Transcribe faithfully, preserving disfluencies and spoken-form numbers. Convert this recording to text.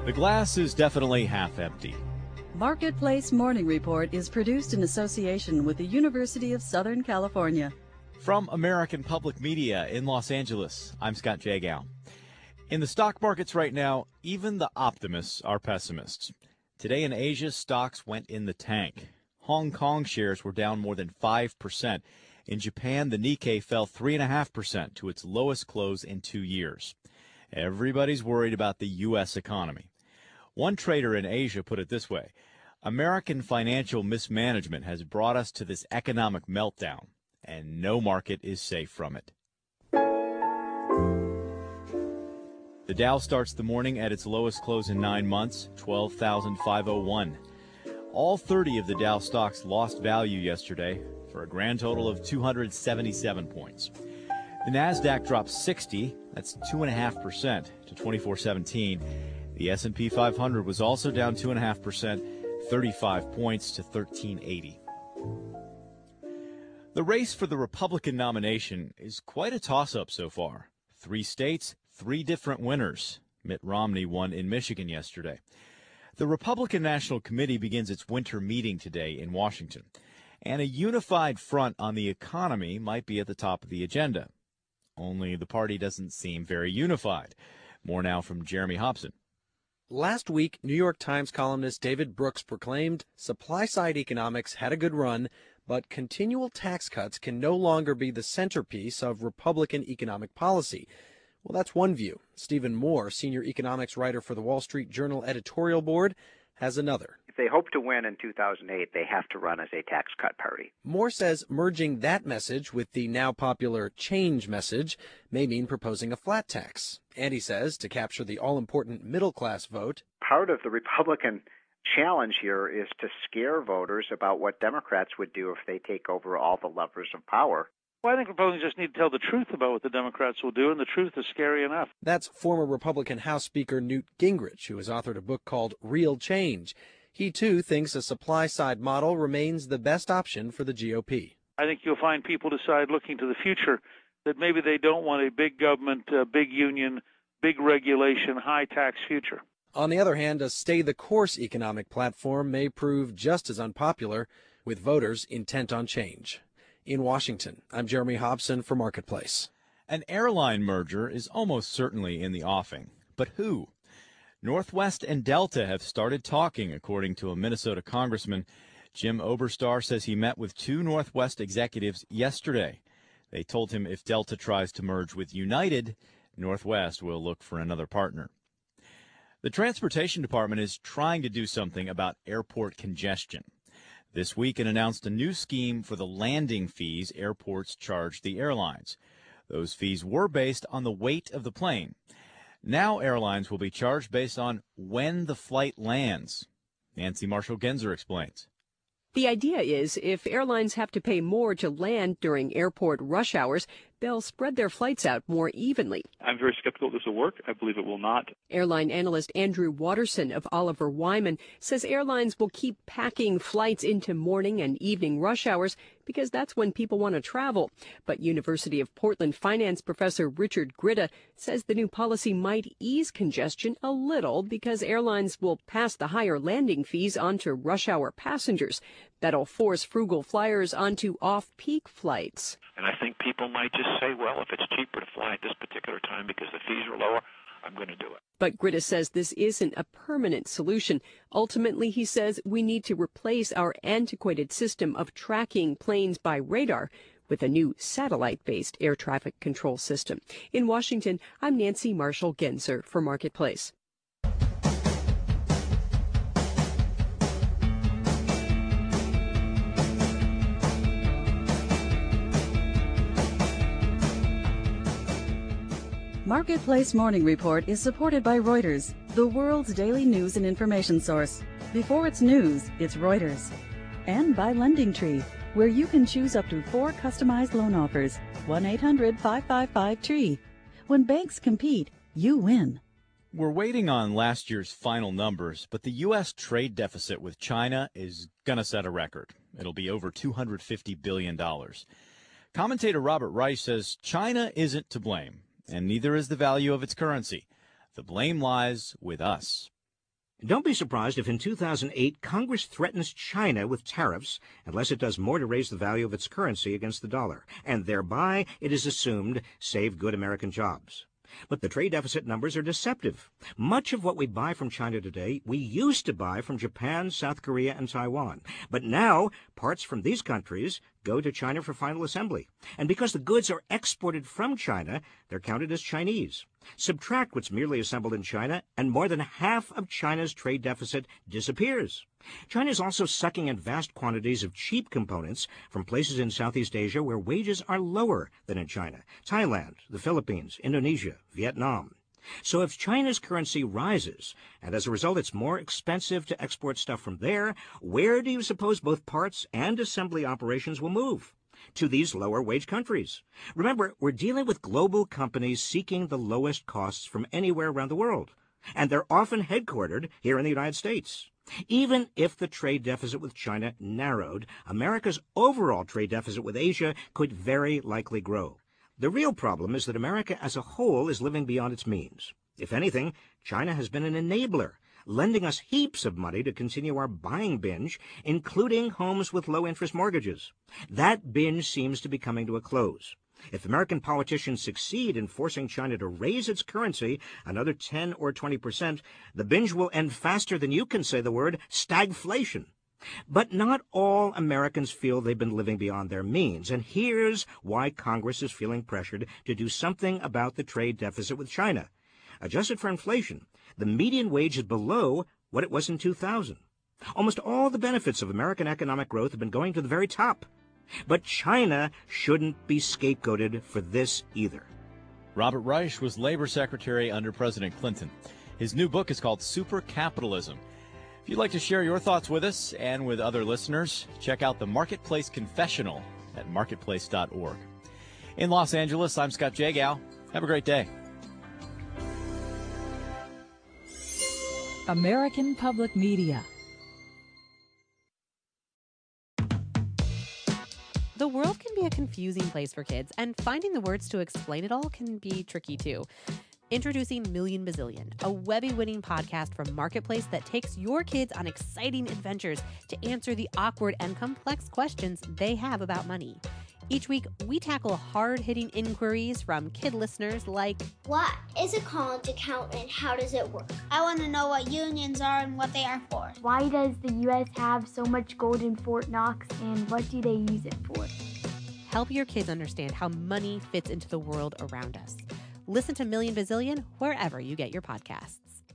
The glass is definitely half empty. Marketplace Morning Report is produced in association with the University of Southern California. From American Public Media in Los Angeles, I'm Scott Jagow. In the stock markets right now, even the optimists are pessimists. Today in Asia, stocks went in the tank. Hong Kong shares were down more than five percent. In Japan, the Nikkei fell three point five percent to its lowest close in two years. Everybody's worried about the U S economy. One trader in Asia put it this way: American financial mismanagement has brought us to this economic meltdown, and no market is safe from it. The Dow starts the morning at its lowest close in nine months, twelve thousand five hundred one. All thirty of the Dow stocks lost value yesterday for a grand total of two hundred seventy-seven points. The NASDAQ dropped sixty, that's two point five percent, to twenty-four seventeen. The S and P five hundred was also down two point five percent, thirty-five points, to thirteen eighty. The race for the Republican nomination is quite a toss-up so far. Three states, three different winners. Mitt Romney won in Michigan yesterday. The Republican National Committee begins its winter meeting today in Washington, and a unified front on the economy might be at the top of the agenda. Only the party doesn't seem very unified. More now from Jeremy Hobson. Last week, New York Times columnist David Brooks proclaimed supply-side economics had a good run, but continual tax cuts can no longer be the centerpiece of Republican economic policy. Well, that's one view. Stephen Moore, senior economics writer for the Wall Street Journal editorial board, has another. If they hope to win in two thousand eight, they have to run as a tax cut party. Moore says merging that message with the now popular change message may mean proposing a flat tax. And he says to capture the all-important middle-class vote, part of the Republican challenge here is to scare voters about what Democrats would do if they take over all the levers of power. Well, I think Republicans just need to tell the truth about what the Democrats will do, and the truth is scary enough. That's former Republican House Speaker Newt Gingrich, who has authored a book called Real Change. He, too, thinks a supply-side model remains the best option for the G O P. I think you'll find people decide, looking to the future, that maybe they don't want a big government, uh, big union, big regulation, high-tax future. On the other hand, a stay-the-course economic platform may prove just as unpopular, with voters intent on change. In Washington, I'm Jeremy Hobson for Marketplace. An airline merger is almost certainly in the offing. But who? Northwest and Delta have started talking, according to a Minnesota congressman. Jim Oberstar says he met with two Northwest executives yesterday. They told him if Delta tries to merge with United, Northwest will look for another partner. The Transportation Department is trying to do something about airport congestion. This week, it announced a new scheme for the landing fees airports charge the airlines. Those fees were based on the weight of the plane. Now airlines will be charged based on when the flight lands. Nancy Marshall-Genzer explains. The idea is if airlines have to pay more to land during airport rush hours, they'll spread their flights out more evenly. I'm very skeptical this will work. I believe it will not. Airline analyst Andrew Watterson of Oliver Wyman says airlines will keep packing flights into morning and evening rush hours because that's when people want to travel. But University of Portland finance professor Richard Gritta says the new policy might ease congestion a little because airlines will pass the higher landing fees on to rush hour passengers. That'll force frugal flyers onto off-peak flights. And I think people might just say, well, if it's cheaper to fly at this particular time because the fees are lower, I'm going to do it. But Gritta says this isn't a permanent solution. Ultimately, he says we need to replace our antiquated system of tracking planes by radar with a new satellite-based air traffic control system. In Washington, I'm Nancy Marshall-Genzer for Marketplace. Marketplace Morning Report is supported by Reuters, the world's daily news and information source. Before it's news, it's Reuters. And by LendingTree, where you can choose up to four customized loan offers. one eight hundred five five five tree. When banks compete, you win. We're waiting on last year's final numbers, but the U S trade deficit with China is going to set a record. It'll be over two hundred fifty billion dollars. Commentator Robert Reich says China isn't to blame, and neither is the value of its currency. The blame lies with us. Don't be surprised if in two thousand eight Congress threatens China with tariffs unless it does more to raise the value of its currency against the dollar, and thereby, it is assumed, save good American jobs. But the trade deficit numbers are deceptive. Much of what we buy from China today, we used to buy from Japan, South Korea, and Taiwan. But now, parts from these countries go to China for final assembly. And because the goods are exported from China, they're counted as Chinese. Subtract what's merely assembled in China, and more than half of China's trade deficit disappears. China is also sucking in vast quantities of cheap components from places in Southeast Asia where wages are lower than in China: Thailand, the Philippines, Indonesia, Vietnam. So if China's currency rises, and as a result it's more expensive to export stuff from there, where do you suppose both parts and assembly operations will move? To these lower-wage countries. Remember, we're dealing with global companies seeking the lowest costs from anywhere around the world, and they're often headquartered here in the United States. Even if the trade deficit with China narrowed, America's overall trade deficit with Asia could very likely grow. The real problem is that America as a whole is living beyond its means. If anything, China has been an enabler, lending us heaps of money to continue our buying binge, including homes with low-interest mortgages. That binge seems to be coming to a close. If American politicians succeed in forcing China to raise its currency another ten or twenty percent, the binge will end faster than you can say the word stagflation. But not all Americans feel they've been living beyond their means, and here's why Congress is feeling pressured to do something about the trade deficit with China. Adjusted for inflation, the median wage is below what it was in two thousand. Almost all the benefits of American economic growth have been going to the very top. But China shouldn't be scapegoated for this either. Robert Reich was Labor Secretary under President Clinton. His new book is called Super Capitalism. If you'd like to share your thoughts with us and with other listeners, check out the Marketplace Confessional at marketplace dot org. In Los Angeles, I'm Scott Jagow. Have a great day. American Public Media. The world can be a confusing place for kids, and finding the words to explain it all can be tricky too. Introducing Million Bazillion, a Webby-winning podcast from Marketplace that takes your kids on exciting adventures to answer the awkward and complex questions they have about money. Each week, we tackle hard-hitting inquiries from kid listeners like, what is a college account and how does it work? I want to know what unions are and what they are for. Why does the U S have so much gold in Fort Knox, and what do they use it for? Help your kids understand how money fits into the world around us. Listen to Million Bazillion wherever you get your podcasts.